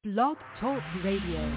Blog Talk Radio.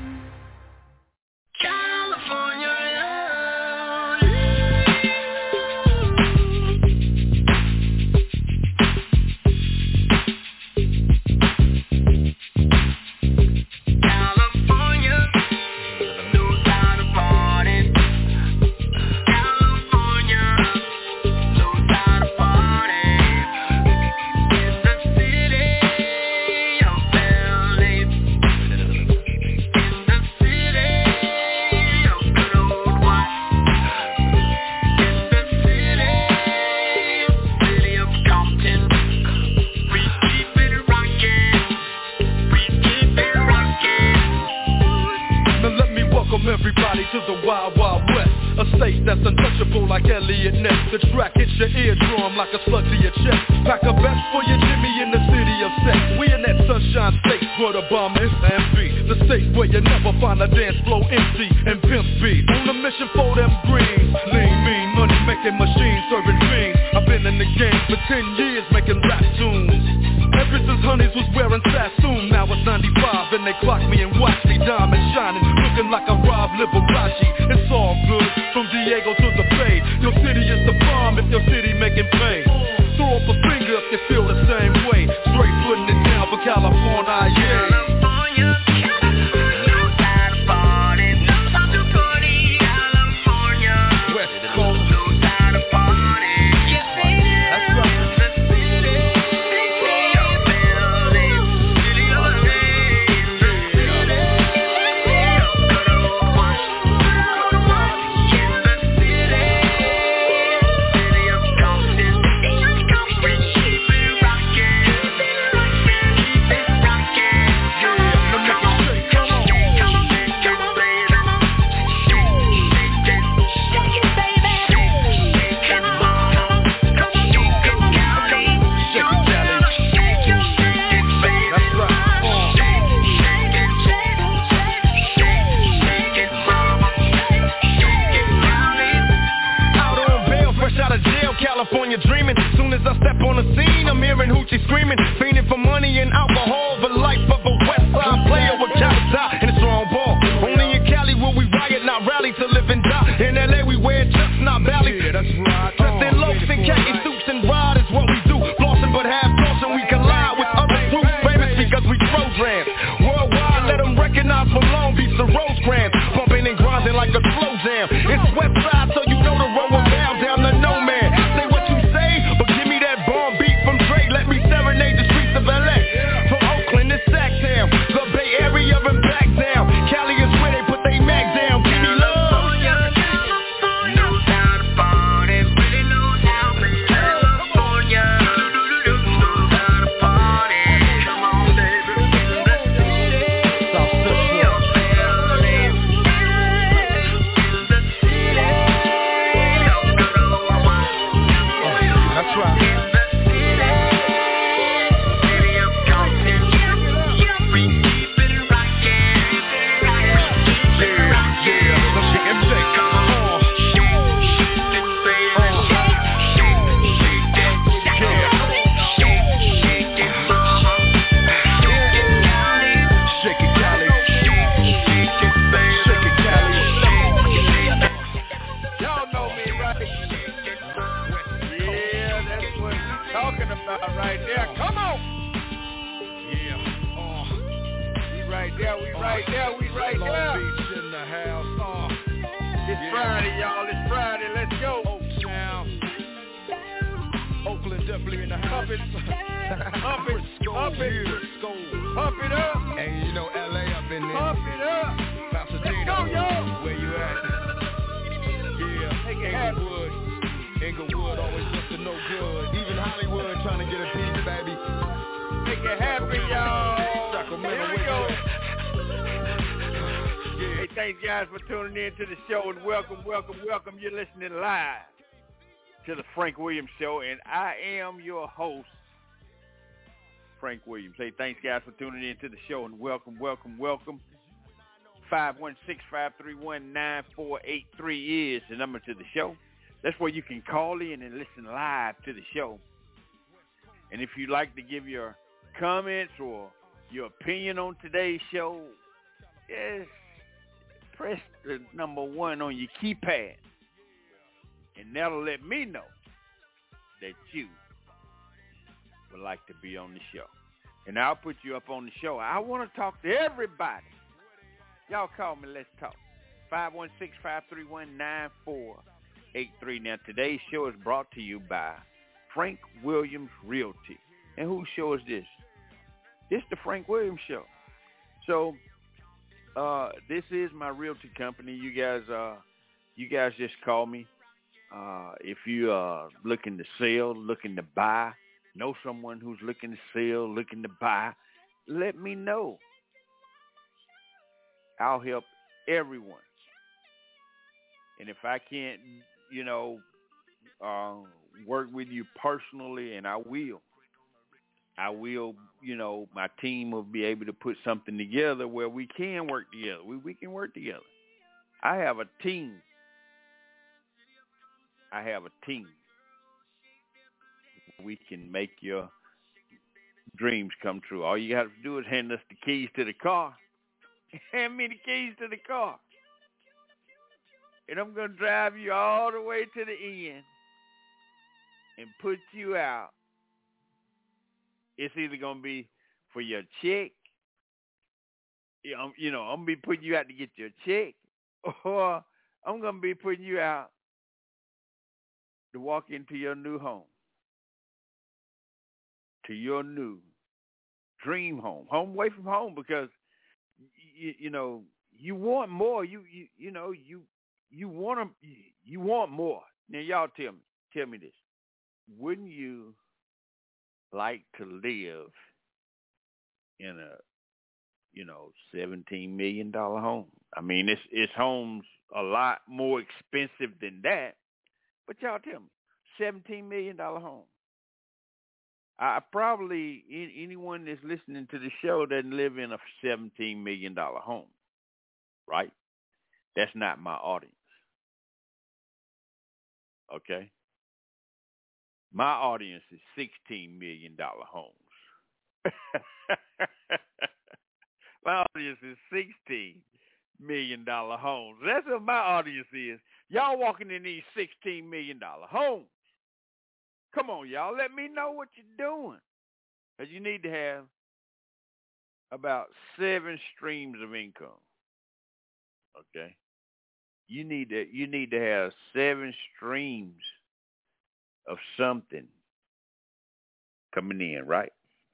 Everybody to the Wild Wild West, a state that's untouchable like Elliot Ness. The track hits your eardrum like a slug to your chest. Pack a vest for your Jimmy in the city of sex. We in that sunshine state where the bomb is and be. The state where you never find a dance floor empty and pimp speed. On a mission for them greens. Lean, mean, money making machines serving fiends. I've been in the game for 10 years making rap tunes. Ever since Honeys was wearing Sassoon. Now it's 95 and they clock me and watch me diamond shining, looking like a Rob Liberace. It's all good, from Diego to the Bay. Your city is the bomb if your city making pay. Throw up a finger if you feel the same way. Straight putting it down for California, yeah. California dreaming. Soon as I step on the scene, I'm hearing hoochie screaming, fiending for money and alcohol. The life of a West Side player with capital and a strong ball. Only in Cali will we riot, not rally to live and die. In LA we wear chucks, not valleys. Yeah, that's right. Dressed in loafs and khaki suits and ride is what we do. Flossing but half caution, we collide with other groups. Famous because we programs. Worldwide, let them recognize from Long Beach to Rosecrans. Bumping and grinding like a slow jam. It's West Side, so you know the road will bound down to no man. Serenade the streets of LA, from Oakland to Sacktown, the Bay Area and back down. Cali is where they put they mag down. Give me love. That's right. Right there, come on. Yeah, we right there. Long Beach in the house. It's Friday, y'all. It's Friday. Let's go. Oaktown, Oakland definitely in the house. Pump it up. And you know LA up in there. Pump it up. Pasadena, let's go, y'all. Where you at? Yeah, Inglewood always looks to no good. Even Hollywood trying to get a piece, baby. Make it happen, y'all. Sacramento, here we go. Yeah. Hey, thanks guys for tuning in to the show, and welcome. You're listening live to the Frank Williams Show, and I am your host, Frank Williams. Hey, thanks guys for tuning in to the show, and welcome. 516-531-9483 is the number to the show. That's where you can call in and listen live to the show. And if you'd like to give your comments or your opinion on today's show, yes, press the number 1 on your keypad, and that'll let me know that you would like to be on the show. And I'll put you up on the show. I want to talk to everybody. Y'all call me. Let's talk. 516-531-9483. Now, today's show is brought to you by Frank Williams Realty. And whose show is this? This is the Frank Williams Show. So, this is my realty company. You guys just call me. If you are looking to sell, looking to buy, know someone who's looking to sell, looking to buy, let me know. I'll help everyone. And if I can't, work with you personally, and I will, my team will be able to put something together where we can work together. We can work together. I have a team. We can make your dreams come true. All you have to do is hand us the keys to the car. Hand me the keys to the car. And I'm going to drive you all the way to the end and put you out. It's either going to be for your check. I'm going to be putting you out to get your check, or I'm going to be putting you out to walk into your new home, to your new dream home away from home, because you want more. You want more. Now, y'all tell me this. Wouldn't you like to live in a $17 million home? I mean, it's homes a lot more expensive than that. But y'all tell me, $17 million home. I probably, anyone that's listening to the show doesn't live in a $17 million home, right? That's not my audience. Okay? My audience is $16 million homes. My audience is $16 million homes. That's what my audience is. Y'all walking in these $16 million homes. Come on, y'all. Let me know what you're doing. Because you need to have about 7 streams of income. Okay? You need to have 7 streams of something coming in, right?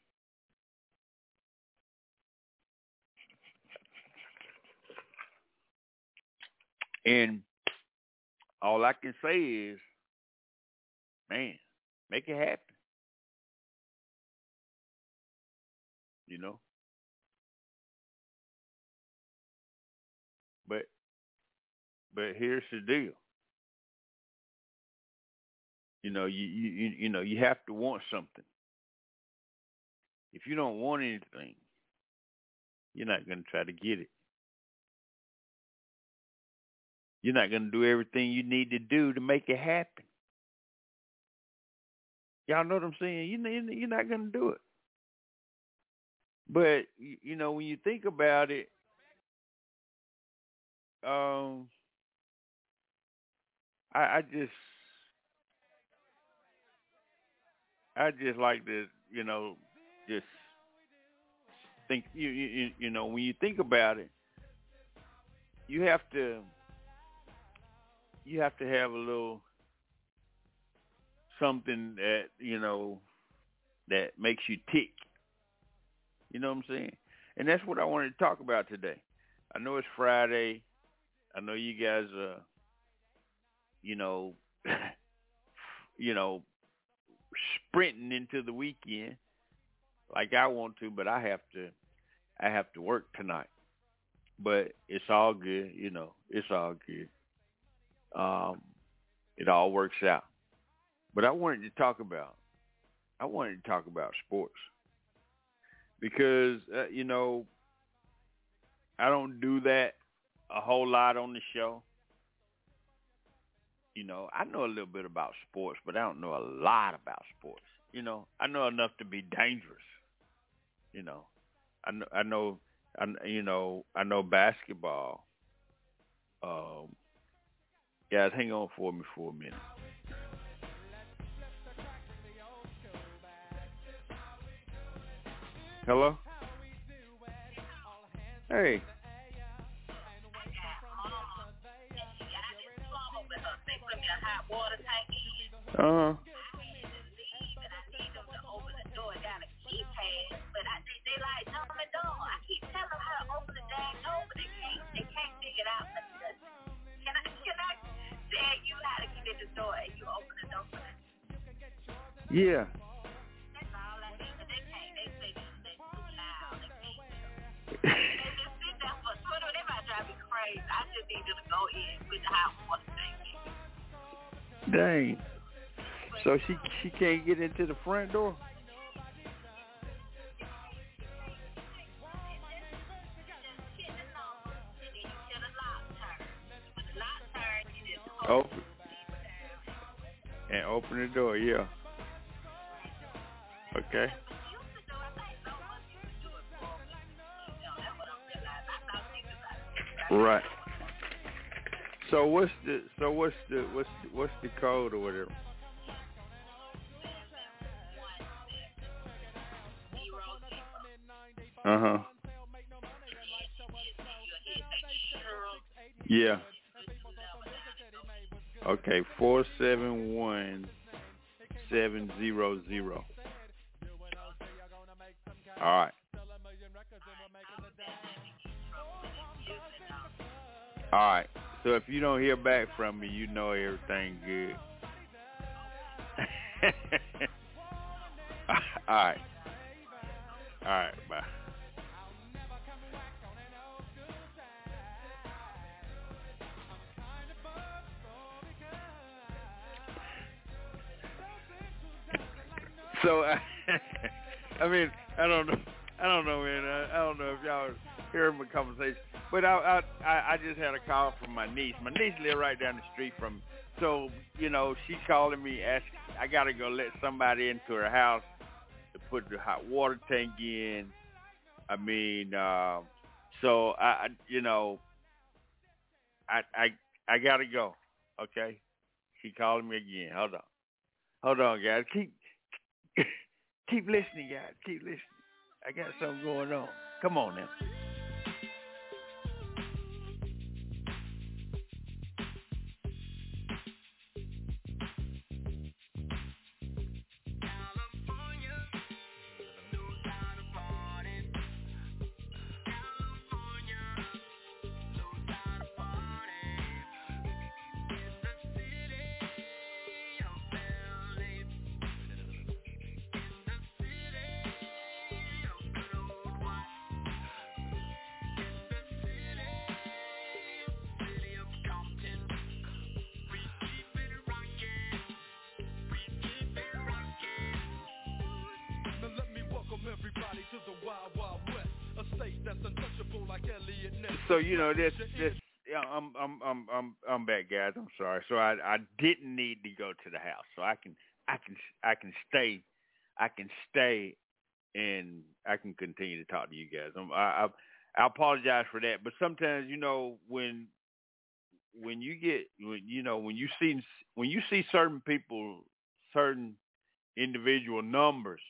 And all I can say is, man, make it happen. But here's the deal. You have to want something. If you don't want anything, you're not going to try to get it. You're not going to do everything you need to do to make it happen. Y'all know what I'm saying? You're not going to do it. But, when you think about it, I just like to, just think, when you think about it, you have to have a little something that, that makes you tick. You know what I'm saying? And that's what I wanted to talk about today. I know it's Friday. I know you guys are, sprinting into the weekend like I want to, but I have to work tonight. But it's all good, it's all good. It all works out. But I wanted to talk about sports because, I don't do that a whole lot on the show. I know a little bit about sports, but I don't know a lot about sports. I know enough to be dangerous. I know basketball. Guys, hang on for me for a minute. Hello? Hey. Uh-huh. Yeah. Dang. So she can't get into the front door? Open. And open the door, yeah. Okay. Right. So what's the code or whatever? Uh-huh. Yeah. Okay, 471700. All right. All right. So if you don't hear back from me, you know everything good. All right. All right. Bye. So I mean, I don't know, man. I don't know if y'all heard my conversation, but I just had a call from my niece. My niece live right down the street from me. So she's calling me, asking. I gotta go let somebody into her house to put the hot water tank in. I mean, so I gotta go. Okay, she calling me again. Hold on, guys. Keep listening, guys. Keep listening. I got something going on. Come on now. So this. Yeah, I'm back, guys. I'm sorry. So I didn't need to go to the house, so I can stay and I can continue to talk to you guys. I apologize for that, but sometimes when you see certain people, certain individual numbers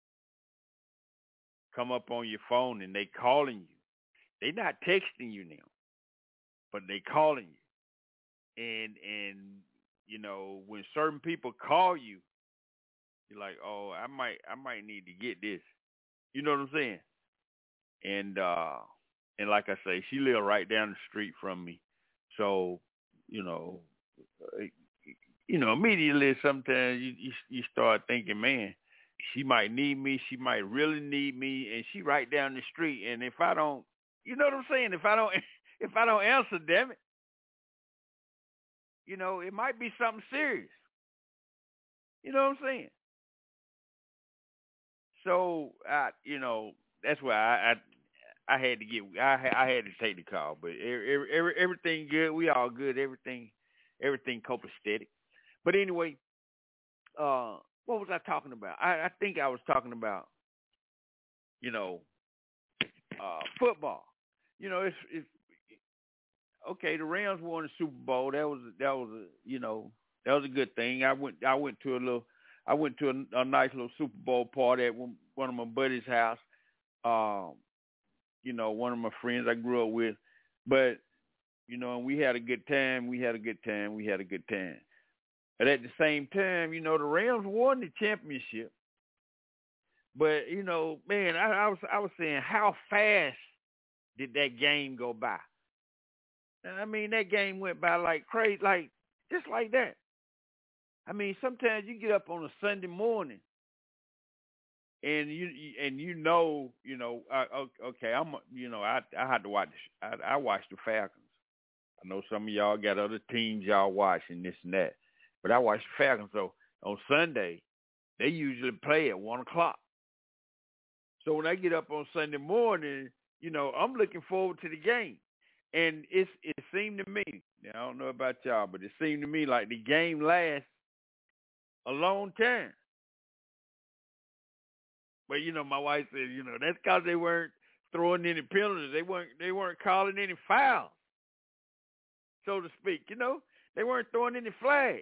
come up on your phone and they calling you. They not texting you now, but they calling you. And when certain people call you, you're like, oh, I might need to get this. You know what I'm saying? And like I say, she live right down the street from me, so uh, immediately sometimes you start thinking, man, she might need me, she might really need me, and she right down the street. And if I don't, you know what I'm saying? If I don't answer, damn it, it might be something serious. You know what I'm saying? So that's why I had to I had to take the call, but everything good. We all good. Everything copacetic. But anyway, what was I talking about? I think I was talking about, football. It's okay. The Rams won the Super Bowl. That was that was a good thing. I went to a nice little Super Bowl party at one of my buddies' house. One of my friends I grew up with, but and we had a good time. But at the same time, the Rams won the championship. But man, I was saying, how fast did that game go by? I mean, that game went by like crazy, like just like that. I mean, sometimes you get up on a Sunday morning, and okay, I had to watch. I watched the Falcons. I know some of y'all got other teams y'all watching this and that, but I watched the Falcons. So on Sunday, they usually play at 1:00. So when I get up on Sunday morning, I'm looking forward to the game. And it seemed to me, now I don't know about y'all, but it seemed to me like the game lasts a long time. But my wife said, that's because they weren't throwing any penalties. They weren't calling any fouls, so to speak. They weren't throwing any flags.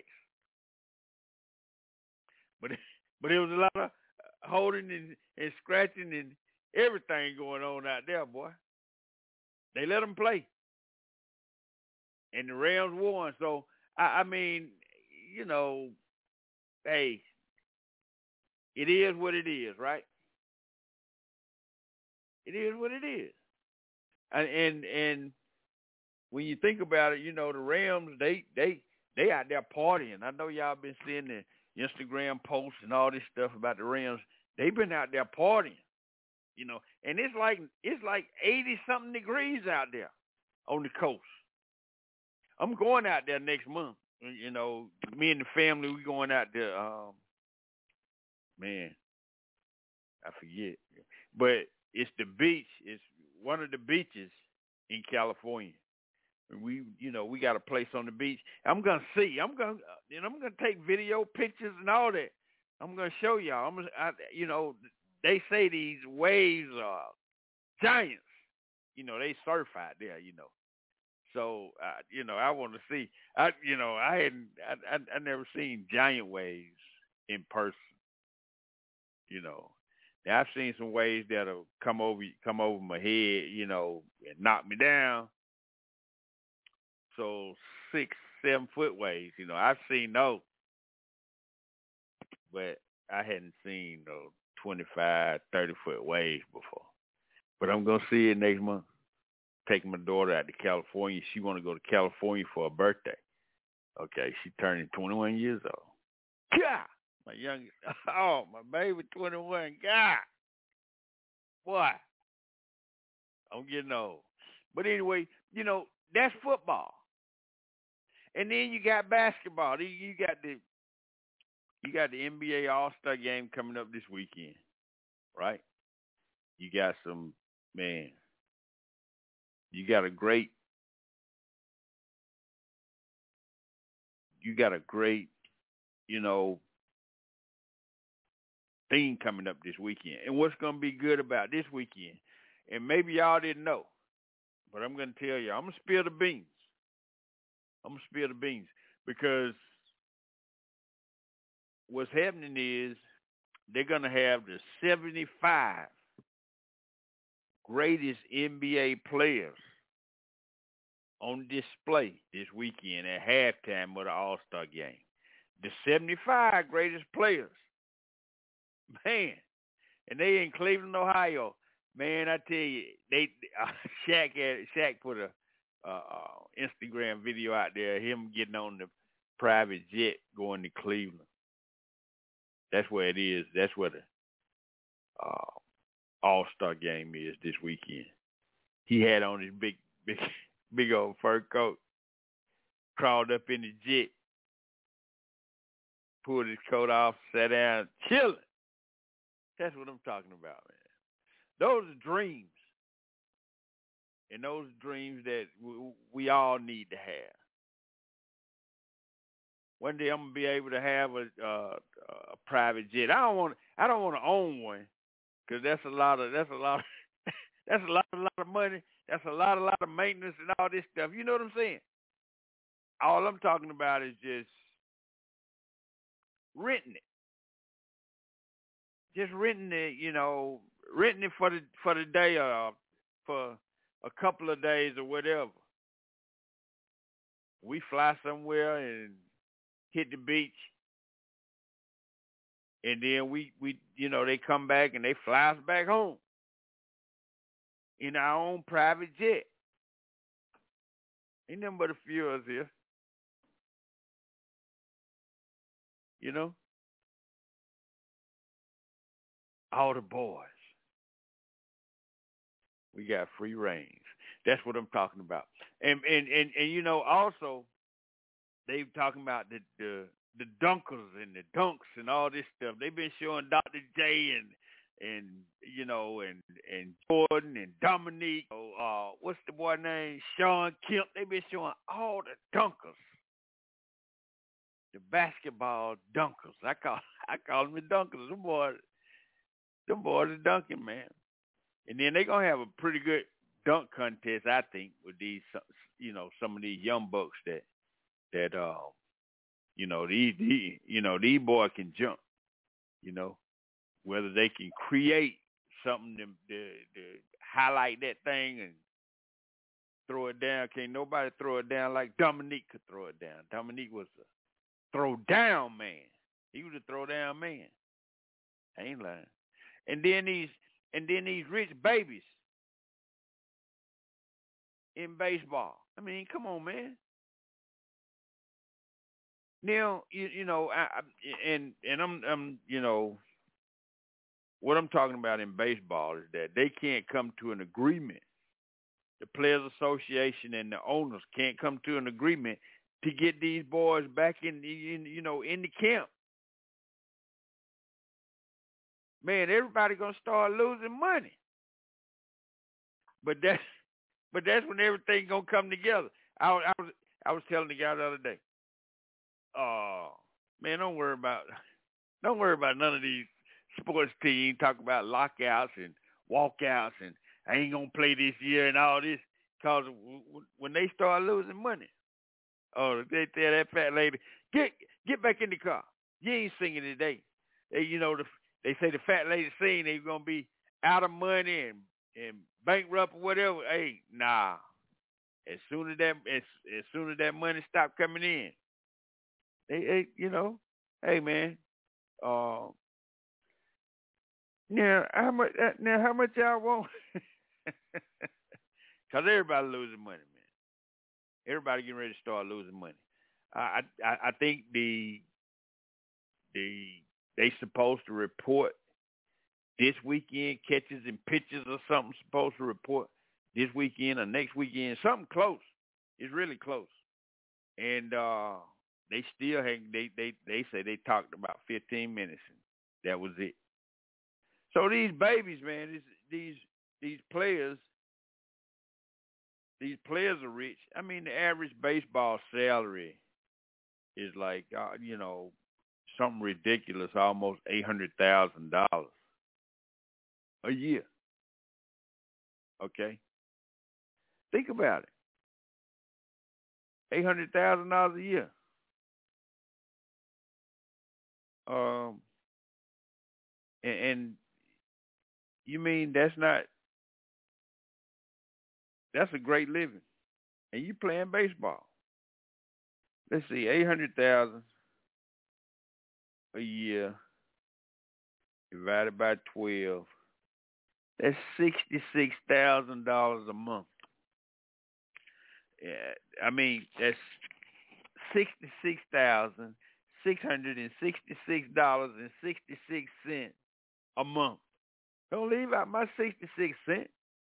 But it was a lot of holding and scratching and everything going on out there, boy. They let them play. And the Rams won. So, I mean, hey, it is what it is, right? It is what it is. And when you think about it, the Rams, they out there partying. I know y'all been seeing the Instagram posts and all this stuff about the Rams. They've been out there partying, and it's like 80-something degrees out there on the coast. I'm going out there next month. Me and the family, we going out there. Man, I forget, but it's the beach. It's one of the beaches in California. We got a place on the beach. I'm gonna take video pictures and all that. I'm gonna show y'all. They say these waves are giants. They surf out there. So I want to see. I never seen giant waves in person. Now I've seen some waves that'll come over my head, and knock me down. So 6-7 foot waves, I've seen those, but I hadn't seen those 25, 30 foot waves before. But I'm gonna see it next month. Taking my daughter out to California. She want to go to California for her birthday. Okay, she turning 21 years old. God, my baby 21. God, boy, I'm getting old. But anyway, that's football. And then you got basketball. You got the NBA All-Star game coming up this weekend, right? You got you got a great thing coming up this weekend. And what's going to be good about this weekend, and maybe y'all didn't know, but I'm going to tell you, I'm going to spill the beans. Because what's happening is they're going to have the 75 greatest NBA players on display this weekend at halftime of the All-Star game. The 75 greatest players. Man, and they in Cleveland, Ohio. Man, I tell you, Shaq put a Instagram video out there, him getting on the private jet going to Cleveland. That's where it is. That's where the All-Star game is this weekend. He had on his big old fur coat, crawled up in the jet, pulled his coat off, sat down, chilling. That's what I'm talking about, man. Those are dreams. And those are dreams that we all need to have. One day I'm gonna be able to have a private jet. I don't want to own one, because that's a lot of That's a lot of money. That's a lot of maintenance and all this stuff. You know what I'm saying? All I'm talking about is just renting it. Just renting it, renting it for the day or for a couple of days or whatever. We fly somewhere and hit the beach, and then we they come back and they fly us back home in our own private jet. Ain't nothing but a few of us here, all the boys. We got free range. That's what I'm talking about. And also they talking about the dunkers and the dunks and all this stuff. They've been showing Dr. J and Jordan and Dominique. What's the boy name? Sean Kemp. They've been showing all the dunkers. The basketball dunkers. I call them the dunkers. Them boys are dunking, man. And then they're gonna have a pretty good dunk contest, I think, with these, some of these young bucks that these boys can jump. Whether they can create something to highlight that thing and throw it down. Can't nobody throw it down like Dominique could throw it down. Dominique was a throw down man. He was a throw down man. I ain't lying. And then these rich babies in baseball. I mean, come on, man. Now, I'm what I'm talking about in baseball is that they can't come to an agreement. The Players Association and the owners can't come to an agreement to get these boys back in the camp. Man, everybody gonna start losing money. But that's when everything gonna come together. I was telling the guy the other day, man, don't worry about none of these sports teams talk about lockouts and walkouts and I ain't gonna play this year and all this, cause when they start losing money, they tell that fat lady, get back in the car. You ain't singing today. They say the fat lady sing they're gonna be out of money and bankrupt or whatever. Hey, nah. As soon as that money stop coming in, hey man. Now how much y'all want? Cause everybody losing money, man. Everybody getting ready to start losing money. I think they supposed to report this weekend, catches and pitches or something supposed to report this weekend or next weekend, something close. It's really close. And they still they say they talked about 15 minutes and that was it. So these babies, man, these players are rich. I mean, the average baseball salary is like something ridiculous, almost $800,000 a year. Okay, think about it. $800,000 a year. And you mean that's a great living, and you playing baseball. Let's see, 800,000 a year divided by 12. That's $66,000 a month. Yeah, I mean that's $66,666.66 a month. Don't leave out my 66 cents.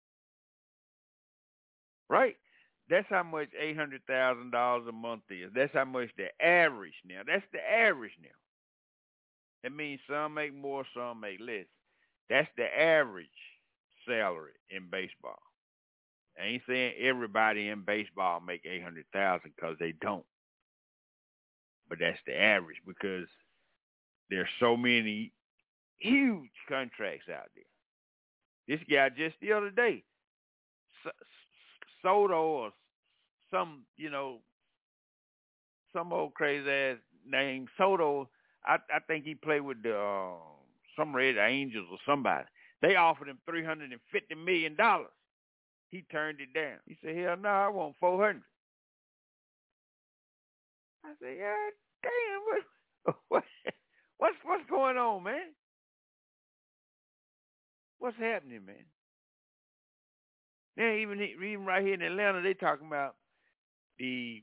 Right? That's how much $800,000 a month is. That's how much the average now. That's the average now. That means some make more, some make less. That's the average salary in baseball. I ain't saying everybody in baseball make $800,000 because they don't. But that's the average because there's so many huge contracts out there. This guy just the other day, Soto or some, some old crazy ass named Soto. I think he played with the some Red Angels or somebody. They offered him $350 million. He turned it down. He said, "Hell no, I want 400." I said, "Yeah, damn, what's going on, man? What's happening, man?" Then even right here in Atlanta, they talking about the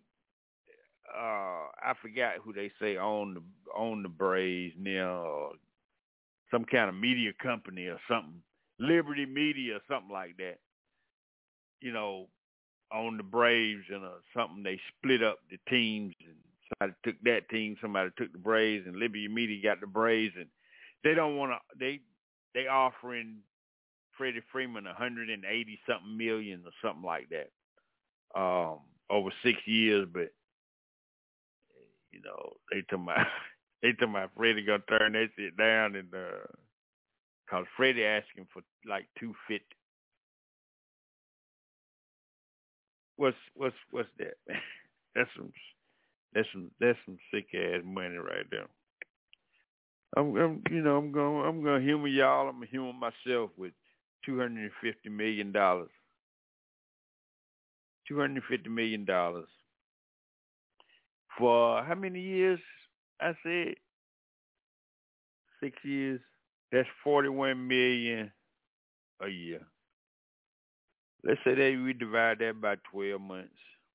I forgot who they say own the Braves now, or some kind of media company or something, Liberty Media or something like that. On the Braves and something, they split up the teams, and somebody took that team, somebody took the Braves, and Liberty Media got the Braves, and they don't want to. They offering Freddie Freeman 180 something million or something like that, over 6 years, but they talking about Freddie gonna turn that shit down, and cause Freddie asking for like 250. What's that, man? That's some sick ass money right there. I'm gonna humor y'all. I'm gonna humor myself with $250 million. $250 million for how many years? I said 6 years. That's $41 million a year. Let's say that we divide that by 12 months.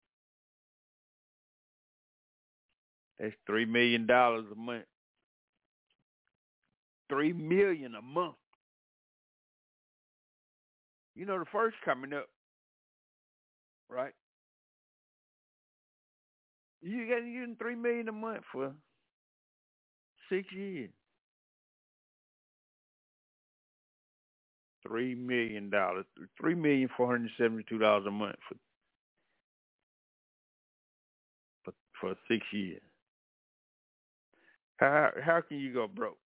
That's $3 million a month. $3 million a month. The first coming up, right? You getting $3 million a month for 6 years. $3 million, $3,472,000 a month for 6 years. How can you go broke?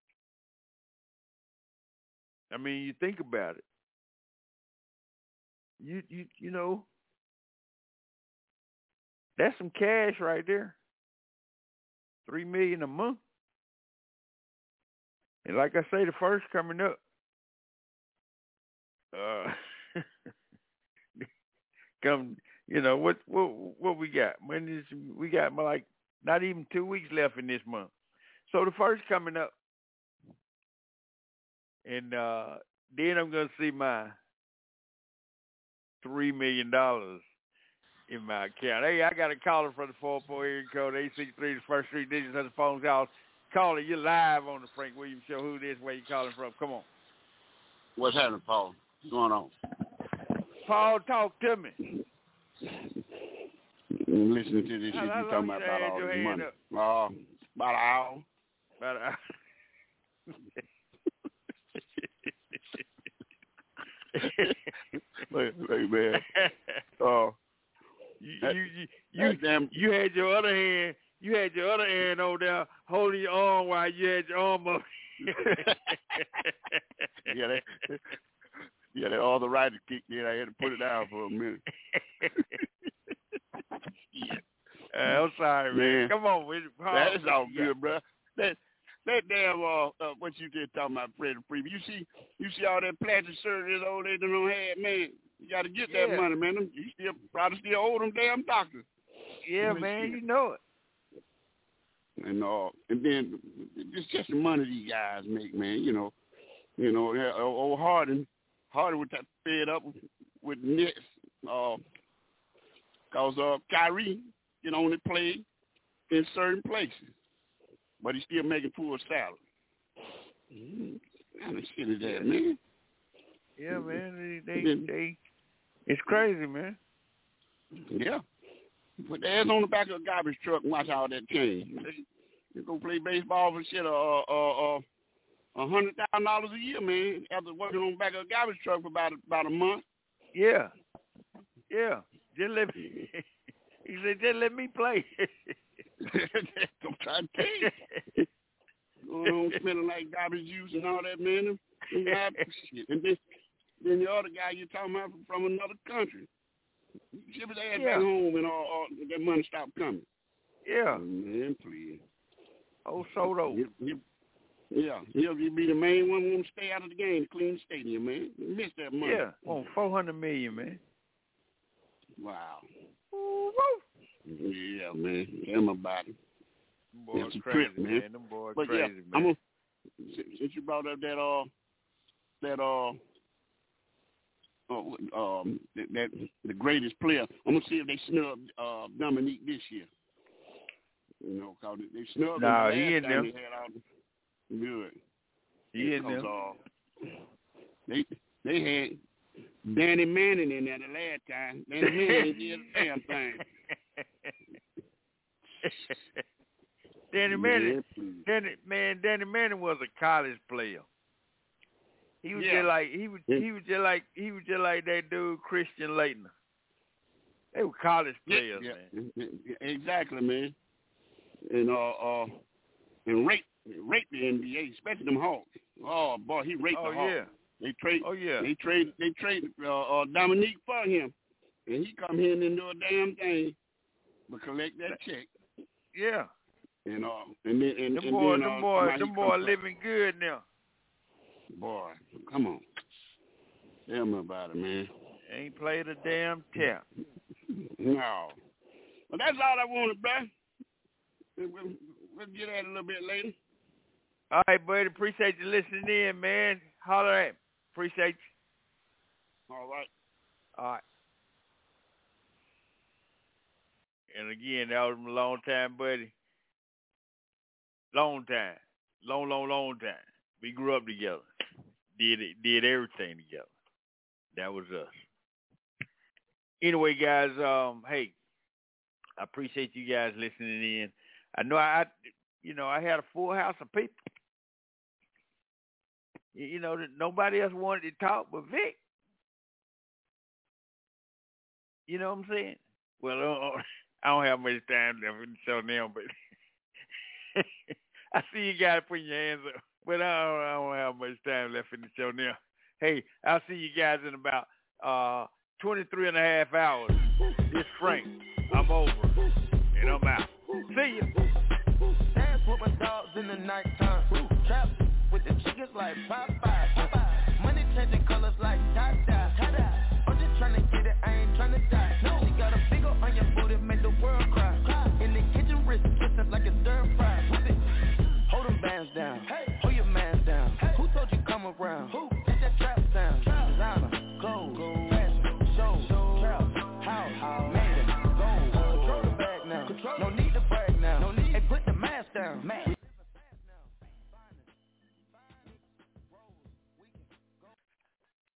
I mean, you think about it. You know, that's some cash right there. $3 million a month. And like I say, the first coming up. Come, what we got? We got like not even 2 weeks left in this month. So the first coming up, and then I'm gonna see my $3 million in my account. Hey, I got a caller from the 44 area code 863, the first three digits of the phone call. Caller, you're live on the Frank Williams Show. Who this? Where you calling from? Come on. What's happening, Paul? What's going on? Paul, talk to me. I'm listening to this shit you talking about all this money. About an hour. About an hour. Hey, man. You had your other hand. You had your other hand over there holding your arm while you had your arm up. That all the rider kicked in. I had to put it down for a minute. I'm sorry, man. Come on, that's all good, bro. That damn what you just talking about, Freddie Freeman. You see all that plastic surgery that old lady don't have, man. You got to get that money, man. You probably still owe them damn doctors. Yeah, man, you know it. And then it's just the money these guys make, man. Old Harden was fed up with Nets, cause Kyrie can only play in certain places, but he's still making full salary. Kind of shit is that, man. Yeah, man. They it's crazy, man. Yeah. Put the ass on the back of a garbage truck and watch all that change. You go play baseball for shit, $100,000 a year, man. After working on the back of a garbage truck for about a month. Yeah. Just let me. He said, "Just let me play." I'm trying to tell you. Going on smelling like garbage juice and all that, man. Shit. And than the other guy you're talking about from another country. Ship his ass back home and all that money stopped coming. Yeah. Man, please. Oh, Soto. He'll be the main one who won't stay out of the game, clean the stadium, man. You missed that money. Yeah, well, $400 million, man. Wow. Woo. Yeah, man. Tell me about it. Them boys That's a crazy, trip, man. Them boys but crazy, yeah, man. Since you brought up that the greatest player, I'm gonna see if they snub Dominique this year. You know, cause they snubbed him the last he in time them. they had out. Good. He in them. They had Danny Manning in there the last time. Danny Manning did a damn thing. Danny Manning was a college player. He was just like he was just like that dude Christian Laettner. They were college players, man. Exactly, man. And raped the NBA, especially them Hawks. Oh boy, he raped the Hawks. Yeah. They trade Dominique for him, and he come here and do a damn thing, but collect that check. Yeah. And them boy living good now. Boy, come on. Tell me about it, man. Ain't played a damn tap. No. Well, that's all I wanted, bro. We'll get at it a little bit later. All right, buddy. Appreciate you listening in, man. Holler at me. Appreciate you. All right. All right. And again, that was my long time buddy. Long time. Long time. We grew up together. Did everything together. That was us. Anyway, guys, hey, I appreciate you guys listening in. I know I had a full house of people. You know, that nobody else wanted to talk but Vic. You know what I'm saying? Well, I don't have much time left in the show now, but I see you guys putting your hands up. But I don't have much time left in the show now. Hey, I'll see you guys in about 23 and a half hours. This Frank. I'm over. And I'm out. See ya. Dance with my dogs in the nighttime. Trap with the chickens like Popeye. Money changing colors like tie-dye. I'm just trying to get it, I ain't trying to die.